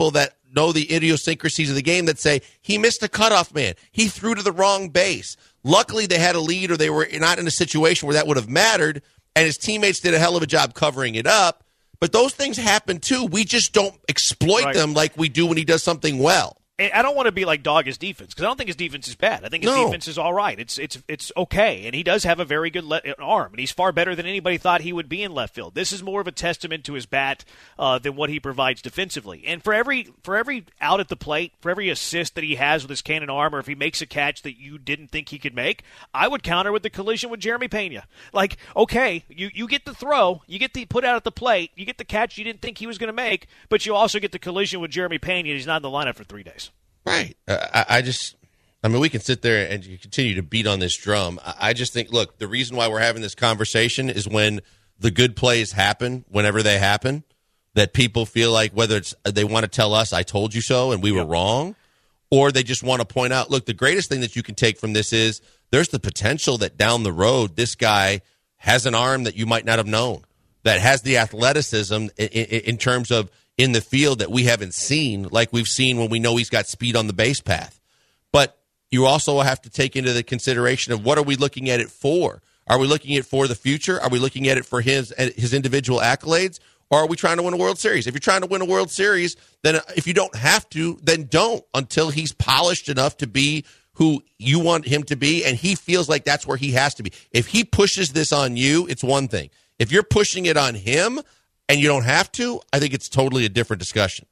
Speaker 7: know the idiosyncrasies of the game that say he missed a cutoff man. He threw to the wrong base. Luckily, they had a lead or they were not in a situation where that would have mattered, and his teammates did a hell of a job covering it up. But those things happen, too. We just don't exploit them like we do when he does something well.
Speaker 3: I don't want to be like dog his defense, because I don't think his defense is bad. I think his defense is all right. It's okay, and he does have a very good arm, and he's far better than anybody thought he would be in left field. This is more of a testament to his bat than what he provides defensively. And for every out at the plate, for every assist that he has with his cannon arm, or if he makes a catch that you didn't think he could make, I would counter with the collision with Jeremy Pena. Like, okay, you get the throw, you get the put out at the plate, you get the catch you didn't think he was going to make, but you also get the collision with Jeremy Pena, and he's not in the lineup for 3 days.
Speaker 7: Right. I mean, we can sit there and continue to beat on this drum. I just think, look, the reason why we're having this conversation is when the good plays happen, whenever they happen, that people feel like whether it's they want to tell us, I told you so, and we were wrong, or they just want to point out, look, the greatest thing that you can take from this is there's the potential that down the road this guy has an arm that you might not have known, that has the athleticism in terms of in the field that we haven't seen, like we've seen when we know he's got speed on the base path. But you also have to take into the consideration of what are we looking at it for? Are we looking at it for the future? Are we looking at it for his individual accolades? Or are we trying to win a World Series? If you're trying to win a World Series, then if you don't have to, then don't until he's polished enough to be who you want him to be, and he feels like that's where he has to be. If he pushes this on you, it's one thing. If you're pushing it on him, and you don't have to, I think it's totally a different discussion.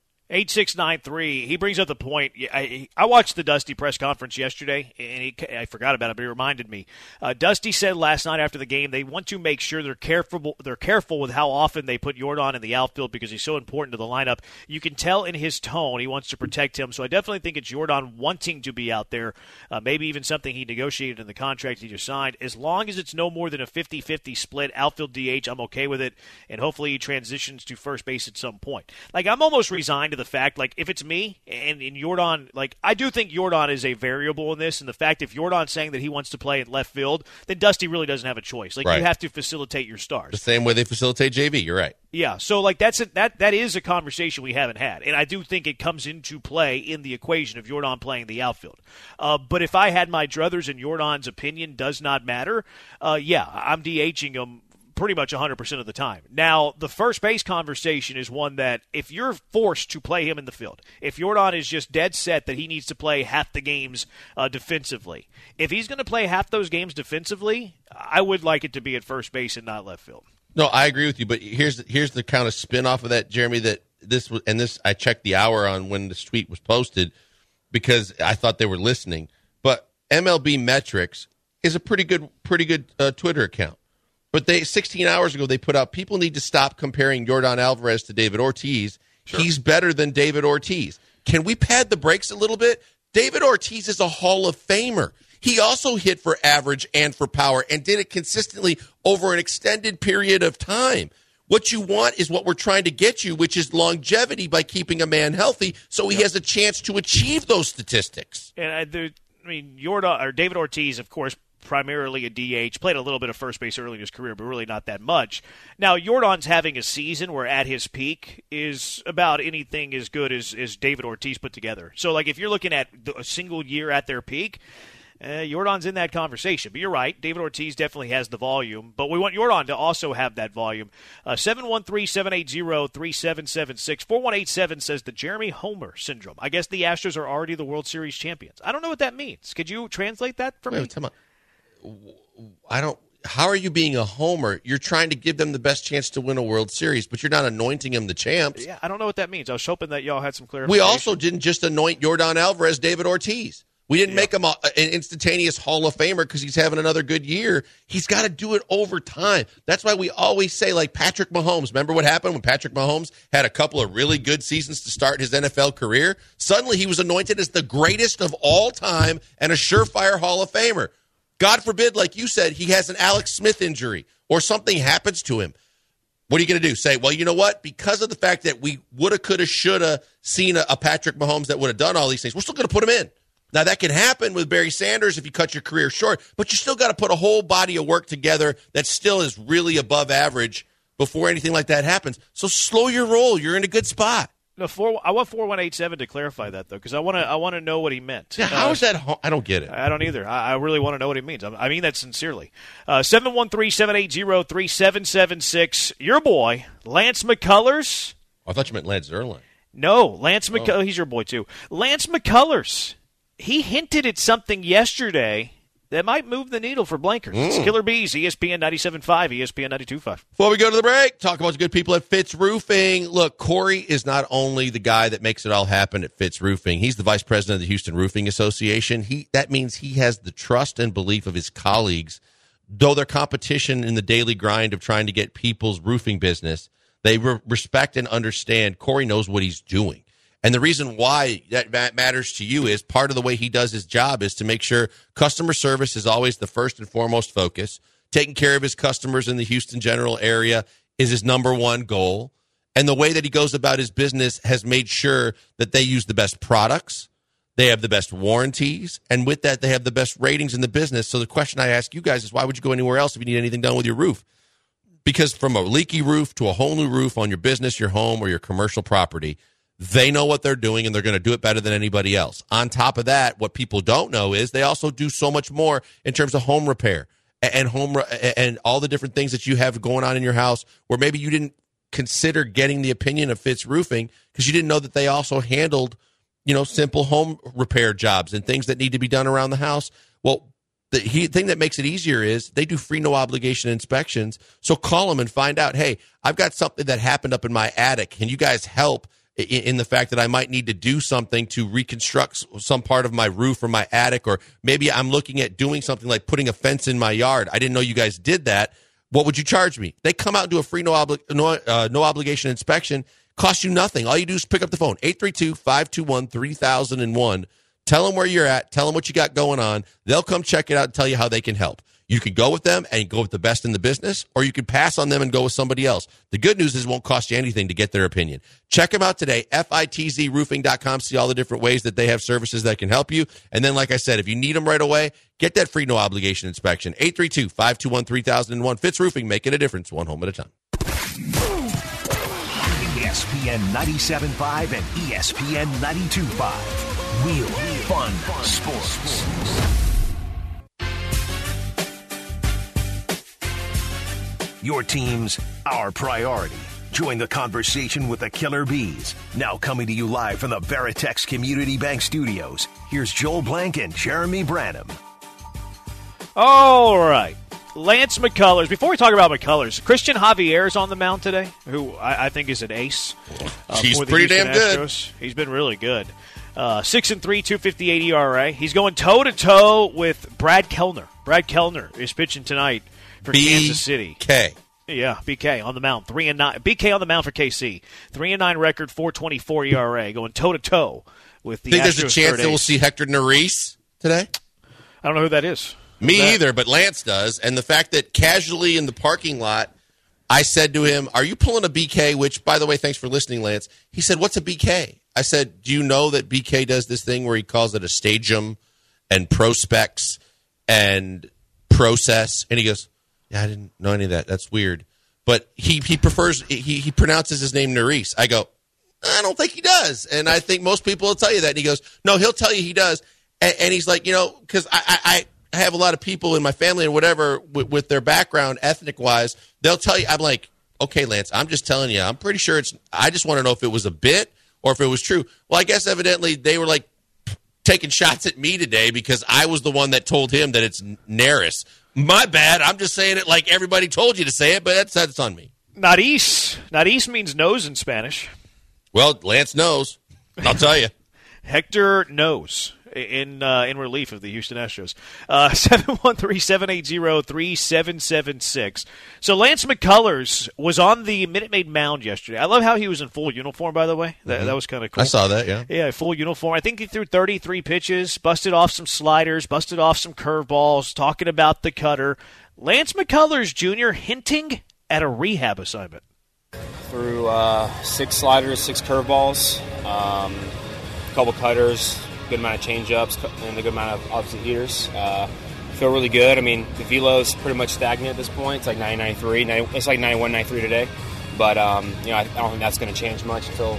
Speaker 3: 8693, he brings up the point. I watched the Dusty press conference yesterday, and I forgot about it, but he reminded me. Dusty said last night after the game they want to make sure they're careful with how often they put Yordan in the outfield because he's so important to the lineup. You can tell in his tone he wants to protect him, so I definitely think it's Yordan wanting to be out there, maybe even something he negotiated in the contract he just signed. As long as it's no more than a 50-50 split outfield DH, I'm okay with it, and hopefully he transitions to first base at some point. Like, I'm almost resigned to the fact, like, if it's me and Yordan, like, I do think Yordan is a variable in this, and the fact if Yordan's saying that he wants to play in left field, then Dusty really doesn't have a choice. Like, you have to facilitate your stars. The
Speaker 7: same way they facilitate JV, you're right.
Speaker 3: Yeah, so, like, that is a conversation we haven't had, and I do think it comes into play in the equation of Yordan playing the outfield. But if I had my druthers and Yordan's opinion does not matter, I'm DHing him pretty much 100% of the time. Now, the first base conversation is one that if you're forced to play him in the field, if Yordan is just dead set that he needs to play half the games defensively, if he's going to play half those games defensively, I would like it to be at first base and not left field.
Speaker 7: No, I agree with you, but here's the kind of spin off of that, Jeremy, that this I checked the hour on when this tweet was posted because I thought they were listening. But MLB Metrics is a pretty good Twitter account. But 16 hours ago, they put out, people need to stop comparing Yordan Alvarez to David Ortiz. Sure. He's better than David Ortiz. Can we pad the brakes a little bit? David Ortiz is a Hall of Famer. He also hit for average and for power and did it consistently over an extended period of time. What you want is what we're trying to get you, which is longevity by keeping a man healthy so he has a chance to achieve those statistics.
Speaker 3: And Yordan or David Ortiz, of course, primarily a DH, played a little bit of first base early in his career, but really not that much. Now, Yordan's having a season where at his peak is about anything as good as David Ortiz put together. So, like, if you're looking at a single year at their peak, Yordan's in that conversation. But you're right, David Ortiz definitely has the volume, but we want Yordan to also have that volume. 713-780-3776. 4187 says the Jeremy Homer syndrome. I guess the Astros are already the World Series champions. I don't know what that means. Could you translate that for me?
Speaker 7: How are you being a homer? You're trying to give them the best chance to win a World Series, but you're not anointing them the champs.
Speaker 3: Yeah, I don't know what that means. I was hoping that y'all had some clarification.
Speaker 7: We also didn't just anoint Yordan Alvarez, David Ortiz. We didn't make him an instantaneous Hall of Famer because he's having another good year. He's got to do it over time. That's why we always say, like Patrick Mahomes. Remember what happened when Patrick Mahomes had a couple of really good seasons to start his NFL career? Suddenly he was anointed as the greatest of all time and a surefire Hall of Famer. God forbid, like you said, he has an Alex Smith injury or something happens to him. What are you going to do? Say, well, you know what? Because of the fact that we woulda, coulda, shoulda seen a Patrick Mahomes that would have done all these things, we're still going to put him in. Now, that can happen with Barry Sanders if you cut your career short, but you still got to put a whole body of work together that still is really above average before anything like that happens. So slow your roll. You're in a good spot.
Speaker 3: No, I want 4187 to clarify that, though, because I want to know what he meant.
Speaker 7: Yeah, how is that? I don't get it.
Speaker 3: I don't either. I really want to know what he means. I mean that sincerely. 713-780-3776. Your boy, Lance McCullers.
Speaker 7: I thought you meant Lance Zierlein.
Speaker 3: No, Lance McCullers. He's your boy, too. Lance McCullers. He hinted at something yesterday that might move the needle for Blankers. It's Killer Bees, ESPN 97.5, ESPN 92.5.
Speaker 7: Before we go to the break, talk about the good people at Fitz Roofing. Look, Corey is not only the guy that makes it all happen at Fitz Roofing. He's the vice president of the Houston Roofing Association. That means he has the trust and belief of his colleagues. Though their competition in the daily grind of trying to get people's roofing business, they respect and understand Corey knows what he's doing. And the reason why that matters to you is part of the way he does his job is to make sure customer service is always the first and foremost focus. Taking care of his customers in the Houston general area is his number one goal. And the way that he goes about his business has made sure that they use the best products, they have the best warranties, and with that, they have the best ratings in the business. So the question I ask you guys is, why would you go anywhere else if you need anything done with your roof? Because from a leaky roof to a whole new roof on your business, your home, or your commercial property, they know what they're doing, and they're going to do it better than anybody else. On top of that, what people don't know is they also do so much more in terms of home repair and and all the different things that you have going on in your house where maybe you didn't consider getting the opinion of Fitz Roofing because you didn't know that they also handled, simple home repair jobs and things that need to be done around the house. Well, the thing that makes it easier is they do free, no-obligation inspections. So call them and find out, hey, I've got something that happened up in my attic. Can you guys help in the fact that I might need to do something to reconstruct some part of my roof or my attic, or maybe I'm looking at doing something like putting a fence in my yard. I didn't know you guys did that. What would you charge me? They come out and do a free no obligation inspection. Costs you nothing. All you do is pick up the phone, 832-521-3001. Tell them where you're at. Tell them what you got going on. They'll come check it out and tell you how they can help. You could go with them and go with the best in the business, or you could pass on them and go with somebody else. The good news is it won't cost you anything to get their opinion. Check them out today, fitzroofing.com. See all the different ways that they have services that can help you. And then, like I said, if you need them right away, get that free no-obligation inspection, 832-521-3001. Fitz Roofing, making a difference one home at a time.
Speaker 2: ESPN 97.5 and ESPN 92.5. Real fun sports. Your team's our priority. Join the conversation with the Killer Bees. Now coming to you live from the Veritex Community Bank Studios. Here's Joel Blank and Jeremy Branham.
Speaker 3: All right. Lance McCullers. Before we talk about McCullers, Christian Javier is on the mound today, who I think is an ace.
Speaker 7: He's
Speaker 3: for the
Speaker 7: pretty
Speaker 3: Houston
Speaker 7: damn good.
Speaker 3: Astros. He's been really good. 6-3, 2.58 ERA. He's going toe-to-toe with Brad Kellner. Brad Kellner is pitching tonight for Kansas City. Yeah, BK on the mound, 3-9. BK on the mound for KC, 3-9 record, 4.24 ERA, going toe-to-toe with the Astros.
Speaker 7: Think there's a chance that we'll see Hector Neris today?
Speaker 3: I don't know who that is.
Speaker 7: Me either, but Lance does. And the fact that casually in the parking lot, I said to him, are you pulling a BK? Which, by the way, thanks for listening, Lance. He said, what's a BK? I said, do you know that BK does this thing where he calls it a stadium and prospects and process? And he goes, yeah, I didn't know any of that. That's weird. But he prefers, he pronounces his name Neris. I go, I don't think he does. And I think most people will tell you that. And he goes, no, he'll tell you he does. And he's like, because I have a lot of people in my family and whatever with their background, ethnic-wise, they'll tell you, I'm like, okay, Lance, I'm just telling you, I'm pretty sure I just want to know if it was a bit or if it was true. Well, I guess evidently they were like taking shots at me today because I was the one that told him that it's Neris. My bad. I'm just saying it like everybody told you to say it, but that's on me.
Speaker 3: Nariz. Nariz means nose in Spanish.
Speaker 7: Well, Lance knows. I'll tell you.
Speaker 3: Hector knows. In relief of the Houston Astros. 713-780-3776. So Lance McCullers was on the Minute Maid mound yesterday. I love how he was in full uniform, by the way. That was kind of cool.
Speaker 7: I saw that, yeah.
Speaker 3: Yeah, full uniform. I think he threw 33 pitches, busted off some sliders, busted off some curveballs, talking about the cutter. Lance McCullers Jr. hinting at a rehab assignment.
Speaker 5: Threw 6 sliders, 6 curveballs, a couple cutters, good amount of change-ups, and a good amount of obviously heaters. Feel really good. I mean, the velo's pretty much stagnant at this point. It's like 90-93. It's like 91-93 today. But, I don't think that's going to change much until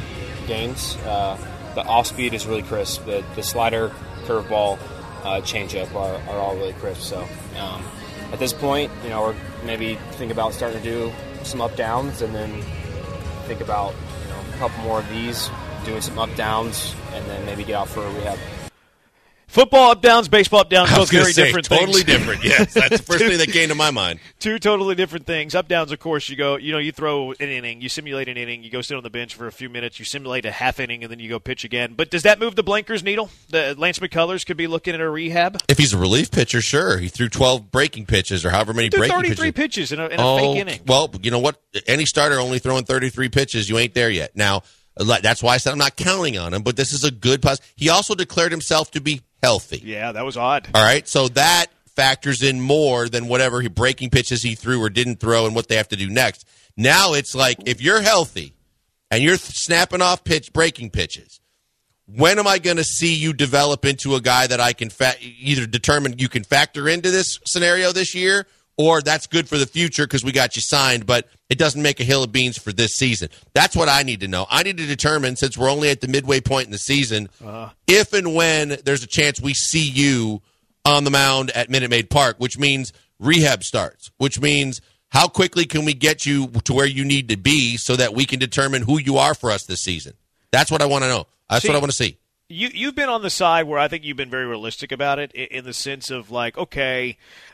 Speaker 5: games. The off speed is really crisp. The slider, curveball, changeup are all really crisp. So at this point, we're maybe think about starting to do some up downs, and then think about a couple more of these, doing some up downs, and then maybe get out for a rehab.
Speaker 3: Football up downs, baseball up downs, both very different things.
Speaker 7: Totally different, yes. That's the first thing that came to my mind.
Speaker 3: Two totally different things. Up downs, of course, you throw an inning, you simulate an inning, you go sit on the bench for a few minutes, you simulate a half inning, and then you go pitch again. But does that move the blanker's needle? Lance McCullers could be looking at a rehab?
Speaker 7: If he's a relief pitcher, sure. He threw 12 breaking pitches or however many breaking pitches.
Speaker 3: 33 pitches in a fake inning.
Speaker 7: Well, you know what? Any starter only throwing 33 pitches, you ain't there yet. Now, that's why I said I'm not counting on him, but this is a good plus. He also declared himself to be healthy.
Speaker 3: Yeah, that was odd.
Speaker 7: All right, so that factors in more than whatever breaking pitches he threw or didn't throw and what they have to do next. Now it's like, if you're healthy and you're snapping off breaking pitches, when am I going to see you develop into a guy that I can either determine you can factor into this scenario this year, or that's good for the future because we got you signed, but it doesn't make a hill of beans for this season? That's what I need to know. I need to determine, since we're only at the midway point in the season, if and when there's a chance we see you on the mound at Minute Maid Park, which means rehab starts, which means how quickly can we get you to where you need to be so that we can determine who you are for us this season. That's what I want to know. That's what I want to see.
Speaker 3: You've been on the side where I think you've been very realistic about it, in the sense of like, okay,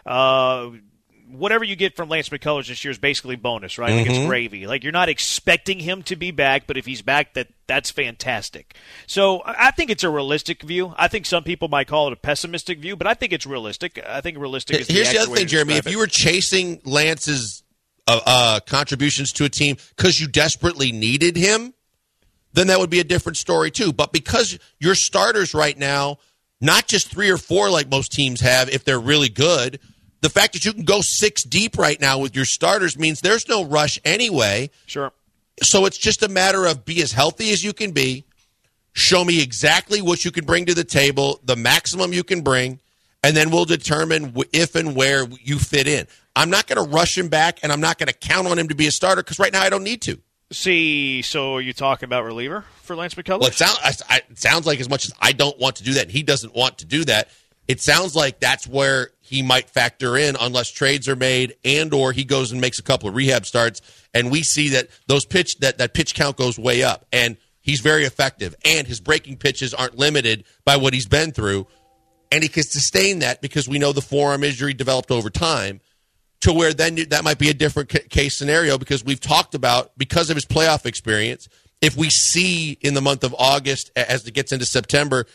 Speaker 3: whatever you get from Lance McCullers this year is basically bonus, right? Like, it's gravy. Like, you're not expecting him to be back, but if he's back, that's fantastic. So I think it's a realistic view. I think some people might call it a pessimistic view, but I think it's realistic. I think realistic is
Speaker 7: Here's
Speaker 3: the
Speaker 7: the other thing, Jeremy. If you were chasing Lance's contributions to a team because you desperately needed him, then that would be a different story too. But because your starters right now, not just 3 or 4 like most teams have if they're really good, the fact that you can go 6 deep right now with your starters means there's no rush anyway.
Speaker 3: Sure.
Speaker 7: So it's just a matter of be as healthy as you can be, show me exactly what you can bring to the table, the maximum you can bring, and then we'll determine if and where you fit in. I'm not going to rush him back, and I'm not going to count on him to be a starter because right now I don't need to.
Speaker 3: See, so are you talking about reliever for Lance McCullers?
Speaker 7: Well, it sounds like, as much as I don't want to do that and he doesn't want to do that, it sounds like that's where he might factor in unless trades are made and or he goes and makes a couple of rehab starts and we see that that pitch count goes way up and he's very effective and his breaking pitches aren't limited by what he's been through and he can sustain that because we know the forearm injury developed over time, to where then that might be a different case scenario because we've talked about, because of his playoff experience, if we see in the month of August as it gets into September,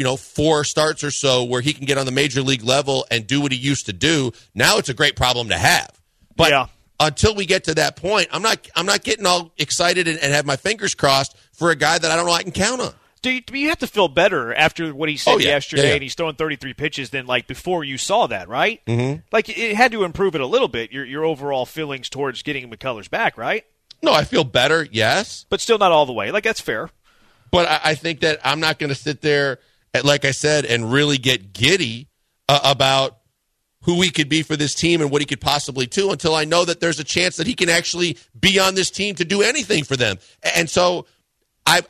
Speaker 7: 4 starts or so where he can get on the major league level and do what he used to do, now it's a great problem to have. But until we get to that point, I'm not getting all excited and have my fingers crossed for a guy that I don't know I can count on.
Speaker 3: Do you have to feel better after what he said yesterday and he's throwing 33 pitches than like before you saw that, right? Mm-hmm. Like it had to improve it a little bit, your overall feelings towards getting McCullers back, right?
Speaker 7: No, I feel better, yes.
Speaker 3: But still not all the way. Like, that's fair.
Speaker 7: But I think that I'm not going to sit there, like I said, and really get giddy about who he could be for this team and what he could possibly do until I know that there's a chance that he can actually be on this team to do anything for them. And so I've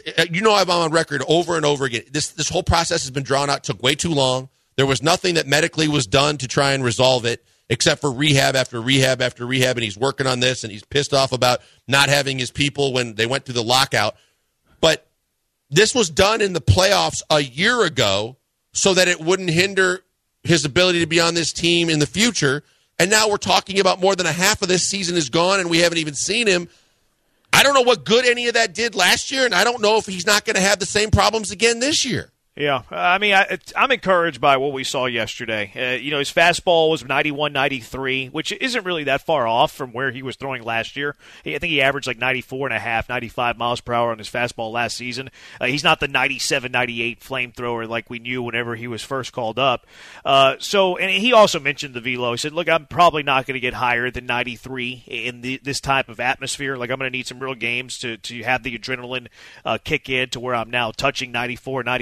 Speaker 7: on record over and over again. This whole process has been drawn out, took way too long. There was nothing that medically was done to try and resolve it, except for rehab after rehab after rehab, and he's working on this, and he's pissed off about not having his people when they went through the lockout. But this was done in the playoffs a year ago so that it wouldn't hinder his ability to be on this team in the future, and now we're talking about more than a half of this season is gone, and we haven't even seen him. I don't know what good any of that did last year, and I don't know if he's not going to have the same problems again this year.
Speaker 3: Yeah, I mean, I'm encouraged by what we saw yesterday. His fastball was 91-93, which isn't really that far off from where he was throwing last year. I think he averaged like 94.5, 95 miles per hour on his fastball last season. He's not the 97, 98 flamethrower like we knew whenever he was first called up. And he also mentioned the velo. He said, look, I'm probably not going to get higher than 93 in this type of atmosphere. Like, I'm going to need some real games to have the adrenaline kick in to where I'm now touching 94, 95 with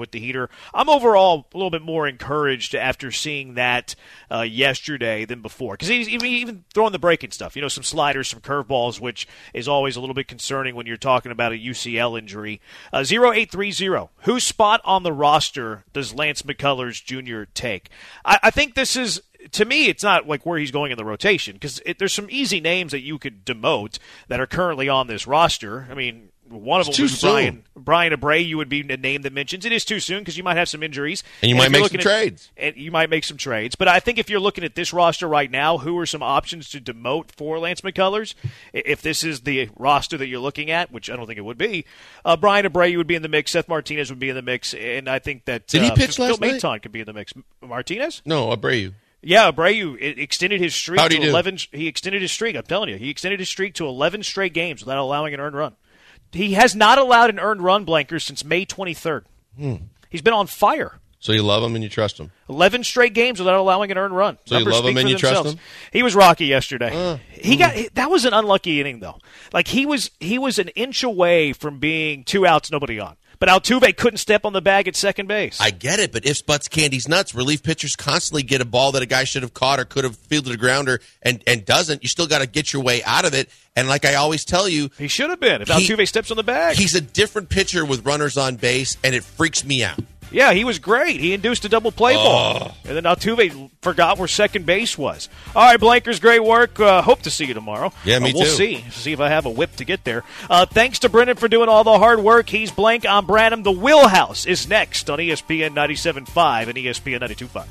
Speaker 3: with the heater. I'm overall a little bit more encouraged after seeing that yesterday than before, because he's even throwing the breaking stuff. Some sliders, some curveballs, which is always a little bit concerning when you're talking about a UCL injury. 0830, whose spot on the roster does Lance McCullers Jr. take? I think this is, to me, it's not like where he's going in the rotation, because there's some easy names that you could demote that are currently on this roster. I mean, one of them is Brian Abreu would be a name that mentions. It is too soon because you might have some injuries.
Speaker 7: And you might make some trades.
Speaker 3: And you might make some trades. But I think if you're looking at this roster right now, who are some options to demote for Lance McCullers? If this is the roster that you're looking at, which I don't think it would be, Brian Abreu would be in the mix. Seth Martinez would be in the mix. And I think that
Speaker 7: Did he pitch last night?
Speaker 3: Maton could be in the mix. Martinez?
Speaker 7: No, Abreu.
Speaker 3: Yeah, Abreu extended his streak
Speaker 7: How'd he
Speaker 3: to
Speaker 7: do?
Speaker 3: 11. He extended his streak, I'm telling you. He extended his streak to 11 straight games without allowing an earned run. He has not allowed an earned run, Blanker, since May 23rd. He's been on fire.
Speaker 7: So you love him and you trust him.
Speaker 3: 11 straight games without allowing an earned run.
Speaker 7: So you love him and you trust him?
Speaker 3: He was rocky yesterday. That was an unlucky inning, though. Like, he was an inch away from being 2 outs, nobody on. But Altuve couldn't step on the bag at second base.
Speaker 7: I get it, but ifs, buts, candies, nuts. Relief pitchers constantly get a ball that a guy should have caught or could have fielded a grounder and doesn't. You still got to get your way out of it. And like I always tell you,
Speaker 3: he should have been if Altuve steps on the bag.
Speaker 7: He's a different pitcher with runners on base, and it freaks me out.
Speaker 3: Yeah, he was great. He induced a double play ball. And then Altuve forgot where second base was. All right, Blankers, great work. Hope to see you tomorrow.
Speaker 7: Yeah, me
Speaker 3: we'll
Speaker 7: too.
Speaker 3: See if I have a whip to get there. Thanks to Brendan for doing all the hard work. He's Blank. I'm Branham. The Wheelhouse is next on ESPN 97.5 and ESPN 92.5.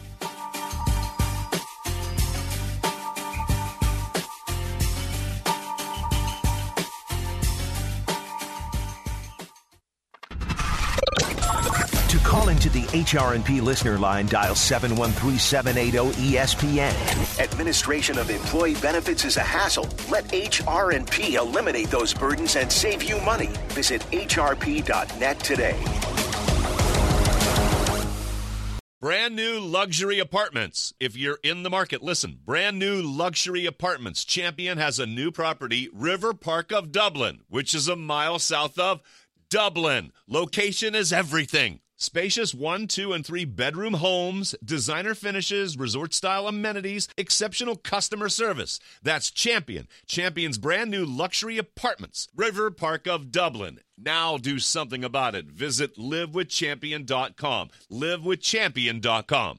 Speaker 2: Call into the HRNP listener line, dial 713-780-ESPN. Administration of employee benefits is a hassle. Let HRNP eliminate those burdens and save you money. Visit hrp.net today.
Speaker 1: Brand new luxury apartments. If you're in the market, listen. Brand new luxury apartments. Champion has a new property, River Park of Dublin, which is a mile south of Dublin. Location is everything. Spacious 1, 2, and 3 bedroom homes, designer finishes, resort-style amenities, exceptional customer service. That's Champion. Champion's brand new luxury apartments. River Park of Dublin. Now do something about it. Visit livewithchampion.com. livewithchampion.com.